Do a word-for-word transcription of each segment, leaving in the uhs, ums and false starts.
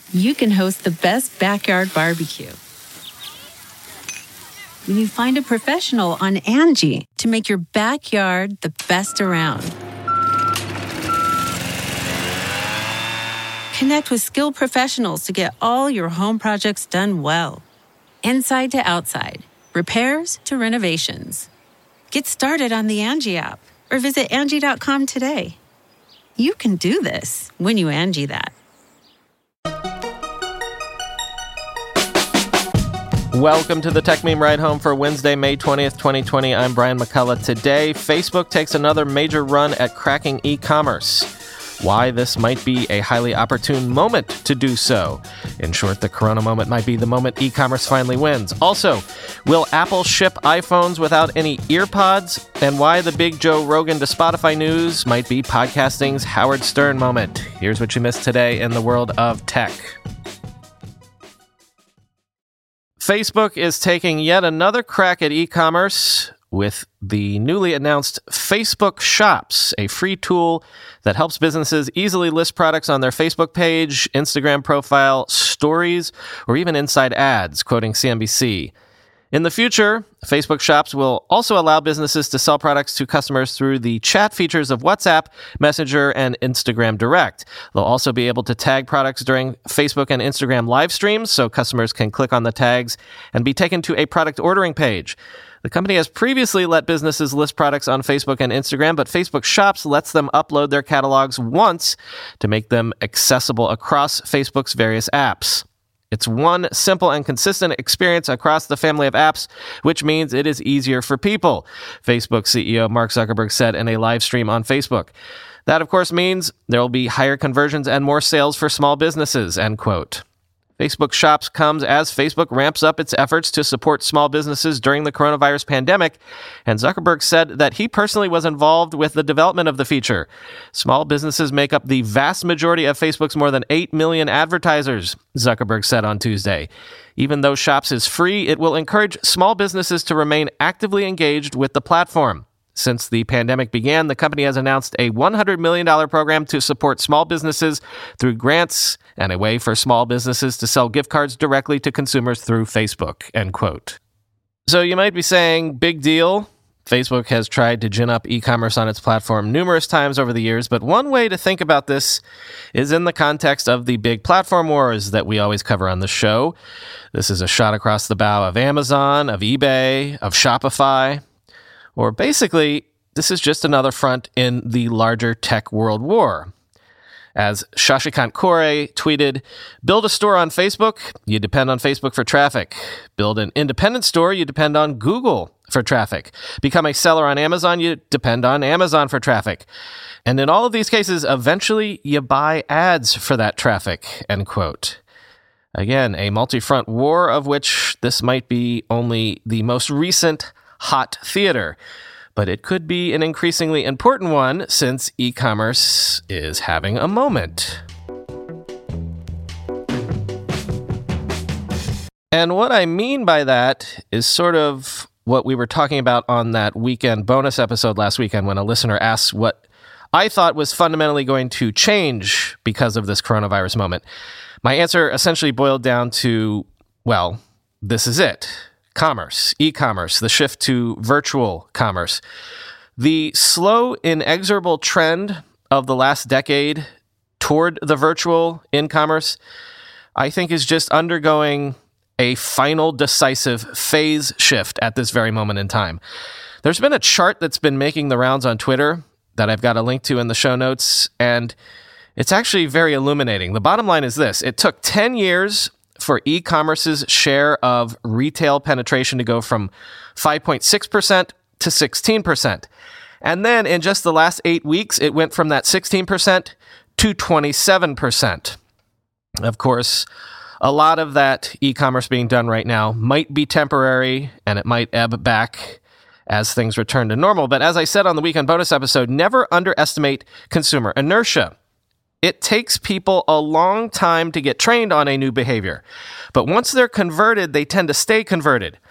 you can host the best backyard barbecue. When you find a professional on Angie to make your backyard the best around. Connect with skilled professionals to get all your home projects done well. Inside to outside, repairs to renovations. Get started on the Angie app or visit Angie dot com today. You can do this when you Angie that. Welcome to the Tech Meme Ride Home for Wednesday, May twentieth, twenty twenty. I'm Brian McCullough. Today, Facebook takes another major run at cracking e-commerce. Why this might be a highly opportune moment to do so. In short, the Corona moment might be the moment e-commerce finally wins. Also, will Apple ship iPhones without any earpods? And why the big Joe Rogan to Spotify news might be podcasting's Howard Stern moment. Here's what you missed today in the world of tech. Facebook is taking yet another crack at e-commerce with the newly announced Facebook Shops, a free tool that helps businesses easily list products on their Facebook page, Instagram profile, stories, or even inside ads, quoting C N B C. In the future, Facebook Shops will also allow businesses to sell products to customers through the chat features of WhatsApp, Messenger, and Instagram Direct. They'll also be able to tag products during Facebook and Instagram live streams, so customers can click on the tags and be taken to a product ordering page. The company has previously let businesses list products on Facebook and Instagram, but Facebook Shops lets them upload their catalogs once to make them accessible across Facebook's various apps. It's one simple and consistent experience across the family of apps, which means it is easier for people, Facebook C E O Mark Zuckerberg said in a live stream on Facebook. That, of course, means there will be higher conversions and more sales for small businesses, end quote. Facebook Shops comes as Facebook ramps up its efforts to support small businesses during the coronavirus pandemic, and Zuckerberg said that he personally was involved with the development of the feature. Small businesses make up the vast majority of Facebook's more than eight million advertisers, Zuckerberg said on Tuesday. Even though Shops is free, it will encourage small businesses to remain actively engaged with the platform. Since the pandemic began, the company has announced a one hundred million dollars program to support small businesses through grants and a way for small businesses to sell gift cards directly to consumers through Facebook, end quote. So you might be saying, big deal. Facebook has tried to gin up e-commerce on its platform numerous times over the years, but one way to think about this is in the context of the big platform wars that we always cover on the show. This is a shot across the bow of Amazon, of eBay, of Shopify. Or basically, this is just another front in the larger tech world war. As Shashikant Kore tweeted, build a store on Facebook, you depend on Facebook for traffic. Build an independent store, you depend on Google for traffic. Become a seller on Amazon, you depend on Amazon for traffic. And in all of these cases, eventually you buy ads for that traffic, end quote. Again, a multi-front war of which this might be only the most recent hot theater, but it could be an increasingly important one since e-commerce is having a moment. And what I mean by that is sort of what we were talking about on that weekend bonus episode last weekend when a listener asked what I thought was fundamentally going to change because of this coronavirus moment. My answer essentially boiled down to, well, this is it. Commerce, e-commerce, the shift to virtual commerce. The slow, inexorable trend of the last decade toward the virtual in commerce, I think is just undergoing a final decisive phase shift at this very moment in time. There's been a chart that's been making the rounds on Twitter that I've got a link to in the show notes, and it's actually very illuminating. The bottom line is this. It took ten years for e-commerce's share of retail penetration to go from five point six percent to sixteen percent. And then in just the last eight weeks, it went from that sixteen percent to twenty-seven percent. Of course, a lot of that e-commerce being done right now might be temporary, and it might ebb back as things return to normal. But as I said on the weekend bonus episode, never underestimate consumer inertia. It takes people a long time to get trained on a new behavior. But once they're converted, they tend to stay converted.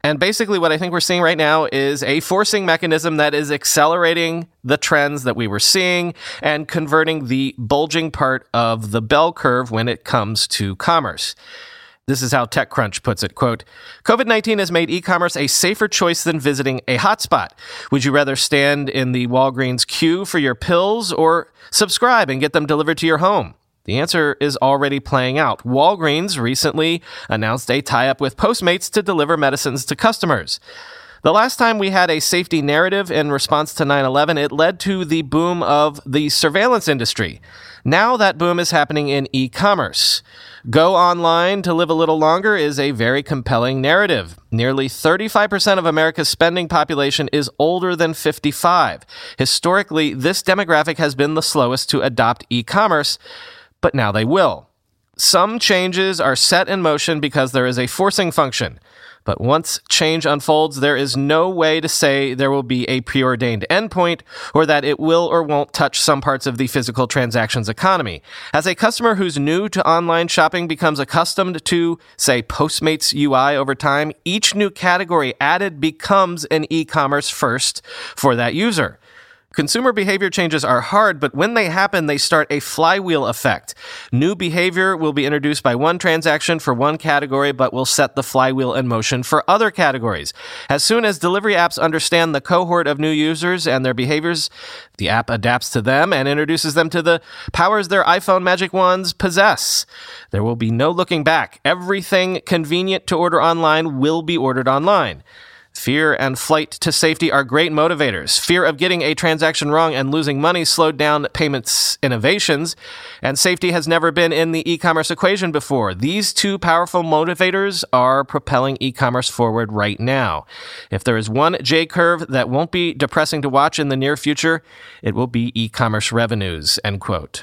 And basically what I think we're seeing right now is a forcing mechanism that is accelerating the trends that we were seeing and converting the bulging part of the bell curve when it comes to commerce. This is how TechCrunch puts it, quote, COVID nineteen has made e-commerce a safer choice than visiting a hotspot. Would you rather stand in the Walgreens queue for your pills or subscribe and get them delivered to your home? The answer is already playing out. Walgreens recently announced a tie-up with Postmates to deliver medicines to customers. The last time we had a safety narrative in response to nine eleven, it led to the boom of the surveillance industry. Now that boom is happening in e-commerce. Go online to live a little longer is a very compelling narrative. Nearly thirty-five percent of America's spending population is older than fifty-five. Historically, this demographic has been the slowest to adopt e-commerce, but now they will. Some changes are set in motion because there is a forcing function. But once change unfolds, there is no way to say there will be a preordained endpoint or that it will or won't touch some parts of the physical transactions economy. As a customer who's new to online shopping becomes accustomed to, say, Postmates U I over time, each new category added becomes an e-commerce first for that user. Consumer behavior changes are hard, but when they happen, they start a flywheel effect. New behavior will be introduced by one transaction for one category, but will set the flywheel in motion for other categories. As soon as delivery apps understand the cohort of new users and their behaviors, the app adapts to them and introduces them to the powers their iPhone Magic Wands possess. There will be no looking back. Everything convenient to order online will be ordered online. Fear and flight to safety are great motivators. Fear of getting a transaction wrong and losing money slowed down payments innovations, and safety has never been in the e-commerce equation before. These two powerful motivators are propelling e-commerce forward right now. If there is one J-curve that won't be depressing to watch in the near future, it will be e-commerce revenues, end quote.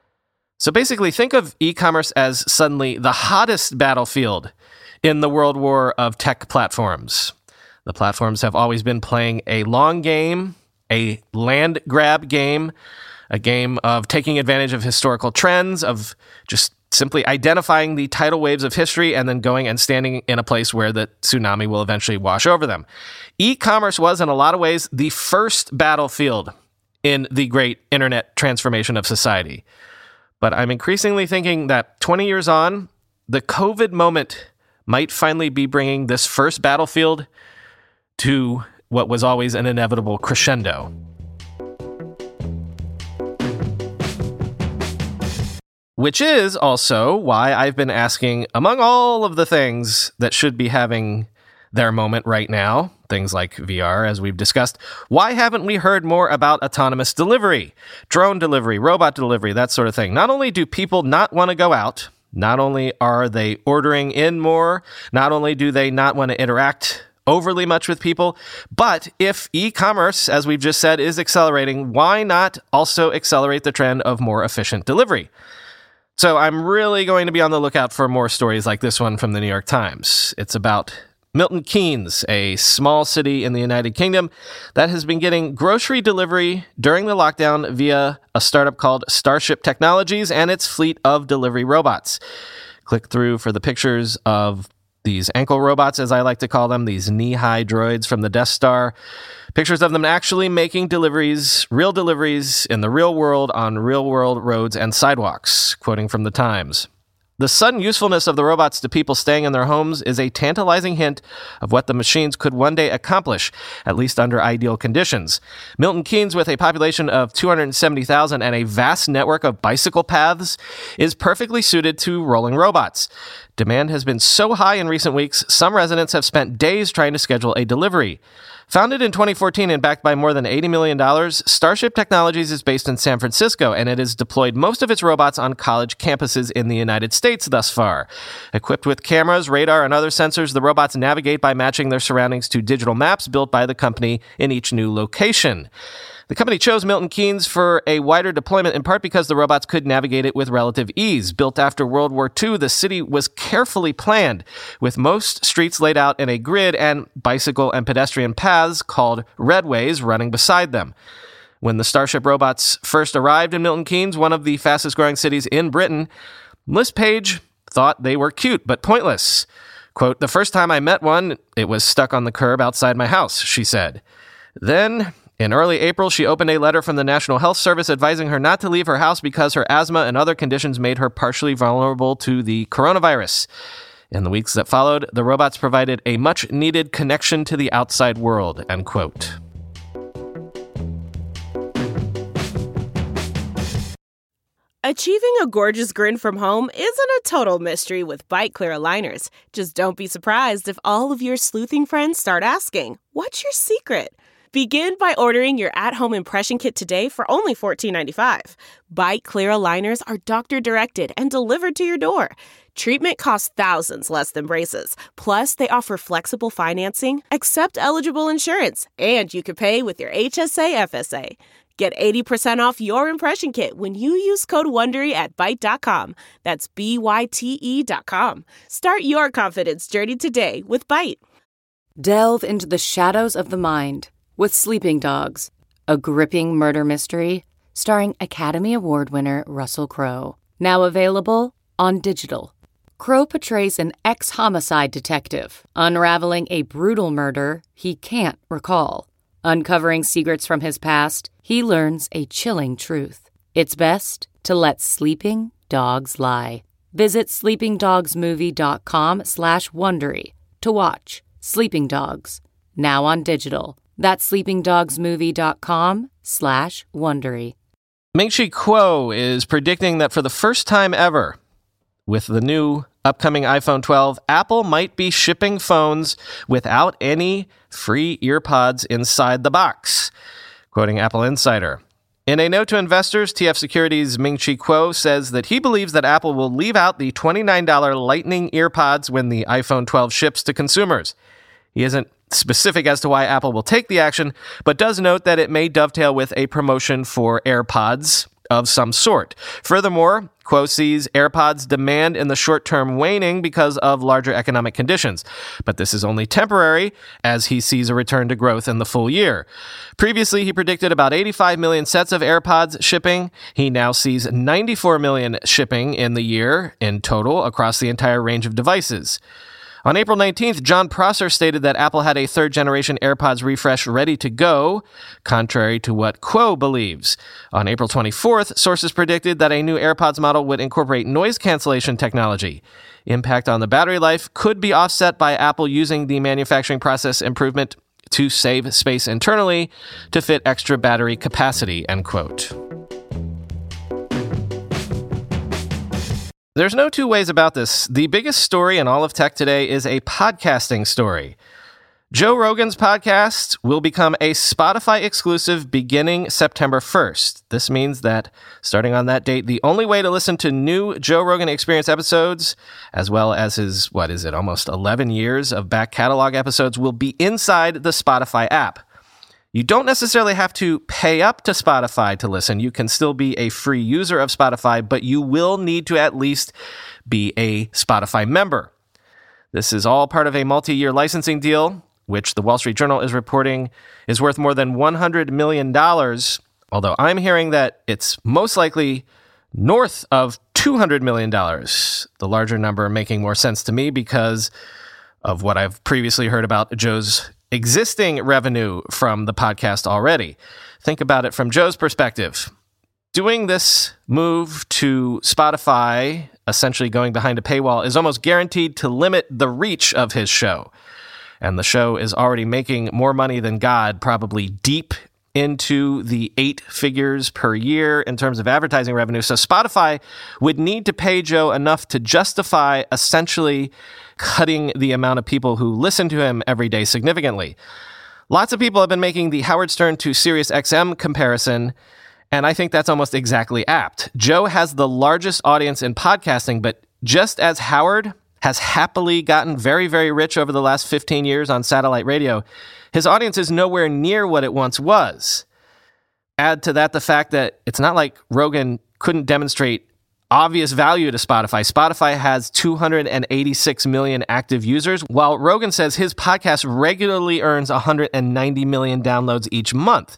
So basically, think of e-commerce as suddenly the hottest battlefield in the world war of tech platforms. The platforms have always been playing a long game, a land grab game, a game of taking advantage of historical trends, of just simply identifying the tidal waves of history and then going and standing in a place where the tsunami will eventually wash over them. E-commerce was, in a lot of ways, the first battlefield in the great internet transformation of society. But I'm increasingly thinking that twenty years on, the COVID moment might finally be bringing this first battlefield to what was always an inevitable crescendo. Which is also why I've been asking, among all of the things that should be having their moment right now, things like V R, as we've discussed, why haven't we heard more about autonomous delivery, drone delivery, robot delivery, that sort of thing? Not only do people not want to go out, not only are they ordering in more, not only do they not want to interact overly much with people, but if e-commerce, as we've just said, is accelerating, why not also accelerate the trend of more efficient delivery? So I'm really going to be on the lookout for more stories like this one from the New York Times. It's about Milton Keynes, a small city in the United Kingdom that has been getting grocery delivery during the lockdown via a startup called Starship Technologies and its fleet of delivery robots. Click through for the pictures of these ankle robots, as I like to call them, these knee-high droids from the Death Star. Pictures of them actually making deliveries, real deliveries in the real world on real-world roads and sidewalks, quoting from the Times. The sudden usefulness of the robots to people staying in their homes is a tantalizing hint of what the machines could one day accomplish, at least under ideal conditions. Milton Keynes, with a population of two hundred seventy thousand and a vast network of bicycle paths, is perfectly suited to rolling robots. Demand has been so high in recent weeks, some residents have spent days trying to schedule a delivery. Founded in twenty fourteen and backed by more than eighty million dollars, Starship Technologies is based in San Francisco, and it has deployed most of its robots on college campuses in the United States thus far. Equipped with cameras, radar, and other sensors, the robots navigate by matching their surroundings to digital maps built by the company in each new location. The company chose Milton Keynes for a wider deployment in part because the robots could navigate it with relative ease. Built after World War Two, the city was carefully planned, with most streets laid out in a grid and bicycle and pedestrian paths called redways running beside them. When the Starship robots first arrived in Milton Keynes, one of the fastest growing cities in Britain, Liz Page thought they were cute but pointless. Quote, "The first time I met one, it was stuck on the curb outside my house," she said. Then, in early April, she opened a letter from the National Health Service advising her not to leave her house because her asthma and other conditions made her partially vulnerable to the coronavirus. In the weeks that followed, the robots provided a much-needed connection to the outside world, end quote. Achieving a gorgeous grin from home isn't a total mystery with Byte Clear aligners. Just don't be surprised if all of your sleuthing friends start asking, "What's your secret?" Begin by ordering your at-home impression kit today for only fourteen ninety-five. Byte Clear aligners are doctor-directed and delivered to your door. Treatment costs thousands less than braces. Plus, they offer flexible financing, accept eligible insurance, and you can pay with your H S A F S A. Get eighty percent off your impression kit when you use code WONDERY at byte dot com. That's B Y T E dot com. Start your confidence journey today with Byte. Delve into the shadows of the mind with Sleeping Dogs, a gripping murder mystery starring Academy Award winner Russell Crowe. Now available on digital. Crowe portrays an ex-homicide detective unraveling a brutal murder he can't recall. Uncovering secrets from his past, he learns a chilling truth. It's best to let sleeping dogs lie. Visit sleepingdogsmovie.com slash Wondery to watch Sleeping Dogs, now on digital. That's sleepingdogsmovie.com slash Wondery. Ming-Chi Kuo is predicting that for the first time ever, with the new upcoming iPhone twelve, Apple might be shipping phones without any free earpods inside the box. Quoting Apple Insider. In a note to investors, T F Securities' Ming-Chi Kuo says that he believes that Apple will leave out the twenty-nine dollars Lightning earpods when the iPhone twelve ships to consumers. He isn't specific as to why Apple will take the action, but does note that it may dovetail with a promotion for AirPods of some sort. Furthermore, Kuo sees AirPods demand in the short term waning because of larger economic conditions. But this is only temporary, as he sees a return to growth in the full year. Previously, he predicted about eighty-five million sets of AirPods shipping. He now sees ninety-four million shipping in the year in total across the entire range of devices. On April nineteenth, John Prosser stated that Apple had a third-generation AirPods refresh ready to go, contrary to what Kuo believes. On April twenty-fourth, sources predicted that a new AirPods model would incorporate noise cancellation technology. Impact on the battery life could be offset by Apple using the manufacturing process improvement to save space internally to fit extra battery capacity, end quote. There's no two ways about this. The biggest story in all of tech today is a podcasting story. Joe Rogan's podcast will become a Spotify exclusive beginning September first. This means that starting on that date, the only way to listen to new Joe Rogan Experience episodes, as well as his, what is it, almost eleven years of back catalog episodes, will be inside the Spotify app. You don't necessarily have to pay up to Spotify to listen. You can still be a free user of Spotify, but you will need to at least be a Spotify member. This is all part of a multi-year licensing deal, which the Wall Street Journal is reporting is worth more than one hundred million dollars, although I'm hearing that it's most likely north of two hundred million dollars, the larger number making more sense to me because of what I've previously heard about Joe's existing revenue from the podcast already. Think about it from Joe's perspective. Doing this move to Spotify, essentially going behind a paywall, is almost guaranteed to limit the reach of his show. And the show is already making more money than God, probably deep into the eight figures per year in terms of advertising revenue. So Spotify would need to pay Joe enough to justify essentially cutting the amount of people who listen to him every day significantly. Lots of people have been making the Howard Stern to SiriusXM comparison, and I think that's almost exactly apt. Joe has the largest audience in podcasting, but just as Howard has happily gotten very, very rich over the last fifteen years on satellite radio, his audience is nowhere near what it once was. Add to that the fact that it's not like Rogan couldn't demonstrate obvious value to Spotify. Spotify has two hundred eighty-six million active users, while Rogan says his podcast regularly earns one hundred ninety million downloads each month.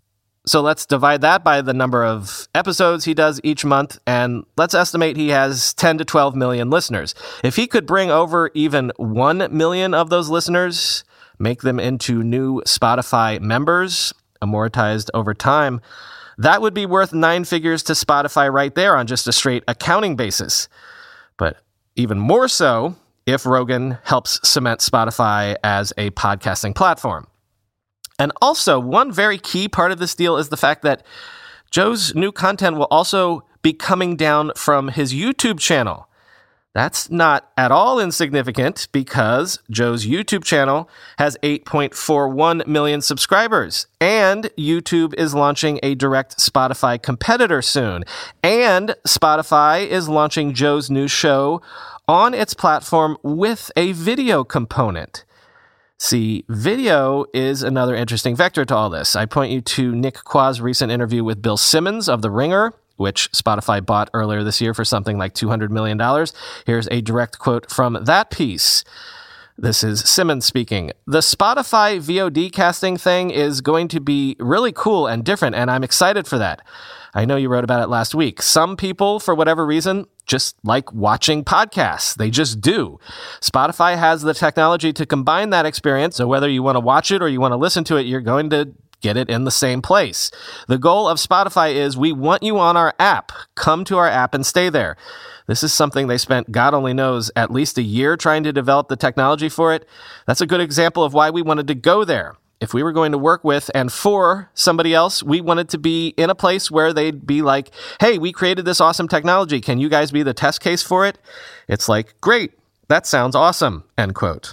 So let's divide that by the number of episodes he does each month, and let's estimate he has ten to twelve million listeners. If he could bring over even one million of those listeners, make them into new Spotify members, amortized over time, that would be worth nine figures to Spotify right there on just a straight accounting basis. But even more so if Rogan helps cement Spotify as a podcasting platform. And also, one very key part of this deal is the fact that Joe's new content will also be coming down from his YouTube channel. That's not at all insignificant because Joe's YouTube channel has eight point four one million subscribers, and YouTube is launching a direct Spotify competitor soon. And Spotify is launching Joe's new show on its platform with a video component. See, video is another interesting vector to all this. I point you to Nick Quah's recent interview with Bill Simmons of The Ringer, which Spotify bought earlier this year for something like two hundred million dollars. Here's a direct quote from that piece. This is Simmons speaking. The Spotify V O D casting thing is going to be really cool and different, and I'm excited for that. I know you wrote about it last week. Some people, for whatever reason, just like watching podcasts. They just do. Spotify has the technology to combine that experience, so whether you want to watch it or you want to listen to it, you're going to get it in the same place. The goal of Spotify is we want you on our app. Come to our app and stay there. This is something they spent, God only knows, at least a year trying to develop the technology for it. That's a good example of why we wanted to go there. If we were going to work with and for somebody else, we wanted to be in a place where they'd be like, hey, we created this awesome technology. Can you guys be the test case for it? It's like, great, that sounds awesome, end quote.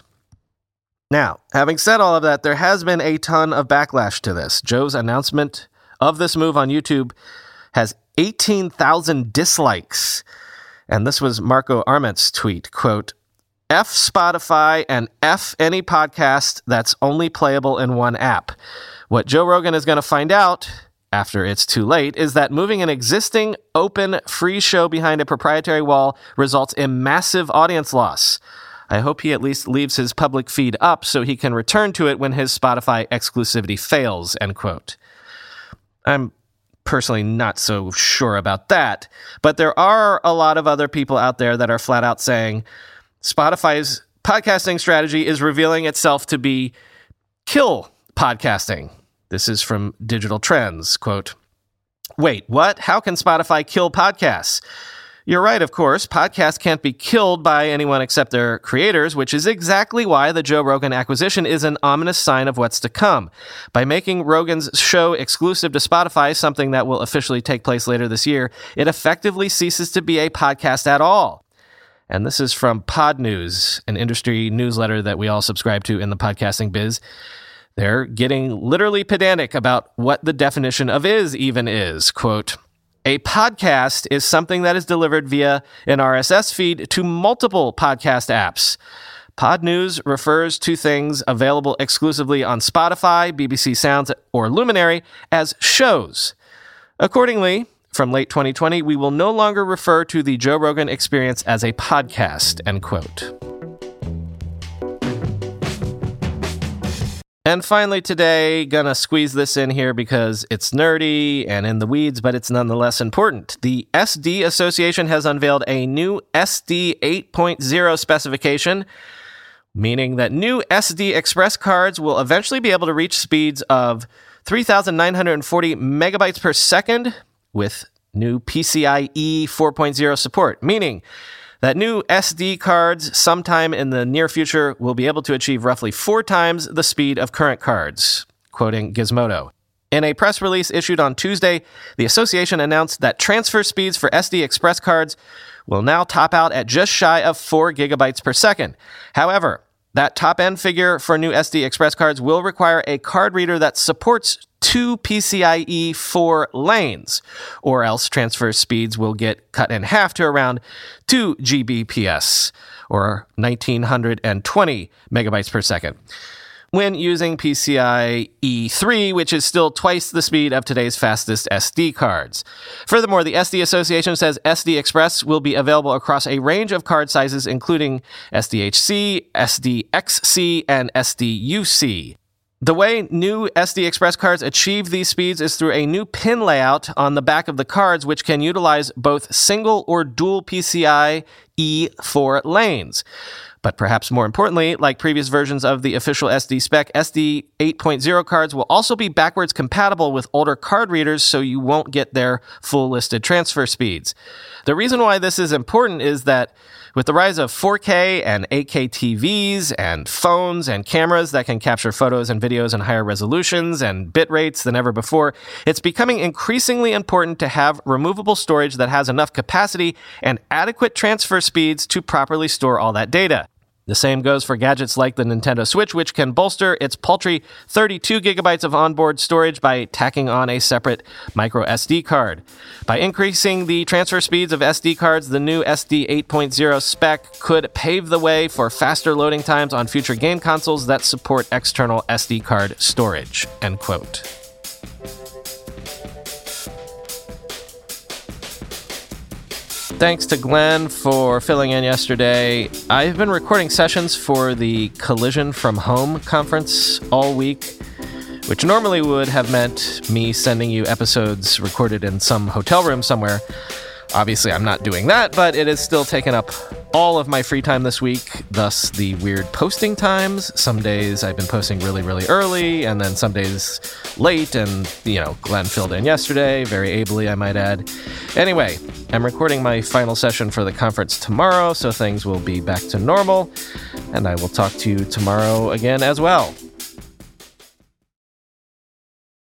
Now, having said all of that, there has been a ton of backlash to this. Joe's announcement of this move on YouTube has eighteen thousand dislikes. And this was Marco Arment's tweet, quote, F Spotify and F any podcast that's only playable in one app. What Joe Rogan is going to find out, after it's too late, is that moving an existing, open, free show behind a proprietary wall results in massive audience loss. I hope he at least leaves his public feed up so he can return to it when his Spotify exclusivity fails, end quote. I'm personally not so sure about that, but there are a lot of other people out there that are flat out saying Spotify's podcasting strategy is revealing itself to be kill podcasting. This is from Digital Trends, quote, wait, what? How can Spotify kill podcasts? You're right, of course. Podcasts can't be killed by anyone except their creators, which is exactly why the Joe Rogan acquisition is an ominous sign of what's to come. By making Rogan's show exclusive to Spotify, something that will officially take place later this year, it effectively ceases to be a podcast at all. And this is from Pod News, an industry newsletter that we all subscribe to in the podcasting biz. They're getting literally pedantic about what the definition of is even is. Quote, a podcast is something that is delivered via an R S S feed to multiple podcast apps. Pod News refers to things available exclusively on Spotify, B B C Sounds, or Luminary as shows. Accordingly, from late twenty twenty, we will no longer refer to the Joe Rogan Experience as a podcast, end quote. And finally today, gonna squeeze this in here because it's nerdy and in the weeds, but it's nonetheless important. The S D Association has unveiled a new S D eight point oh specification, meaning that new S D Express cards will eventually be able to reach speeds of three thousand nine hundred forty megabytes per second with new PCIe four point oh support, meaning that new S D cards sometime in the near future will be able to achieve roughly four times the speed of current cards, quoting Gizmodo. In a press release issued on Tuesday, the association announced that transfer speeds for S D Express cards will now top out at just shy of four gigabytes per second. However, that top-end figure for new S D Express cards will require a card reader that supports two PCIe four lanes, or else transfer speeds will get cut in half to around two G B P S, or nineteen twenty megabytes per second, when using PCIe three, which is still twice the speed of today's fastest S D cards. Furthermore, the S D Association says S D Express will be available across a range of card sizes, including S D H C, S D X C, and S D U C. The way new S D Express cards achieve these speeds is through a new pin layout on the back of the cards, which can utilize both single or dual P C I E four lanes. But perhaps more importantly, like previous versions of the official S D spec, S D eight point oh cards will also be backwards compatible with older card readers, so you won't get their full listed transfer speeds. The reason why this is important is that with the rise of four K and eight K T Vs and phones and cameras that can capture photos and videos in higher resolutions and bit rates than ever before, it's becoming increasingly important to have removable storage that has enough capacity and adequate transfer speeds to properly store all that data. The same goes for gadgets like the Nintendo Switch, which can bolster its paltry thirty-two gigabytes of onboard storage by tacking on a separate micro S D card. By increasing the transfer speeds of S D cards, the new S D eight point oh spec could pave the way for faster loading times on future game consoles that support external S D card storage. End quote. Thanks to Glenn for filling in yesterday. I've been recording sessions for the Collision from Home conference all week, which normally would have meant me sending you episodes recorded in some hotel room somewhere. Obviously, I'm not doing that, but it has still taken up all of my free time this week, thus the weird posting times. Some days I've been posting really, really early, and then some days late, and, you know, Glenn filled in yesterday, very ably, I might add. Anyway, I'm recording my final session for the conference tomorrow, so things will be back to normal, and I will talk to you tomorrow again as well.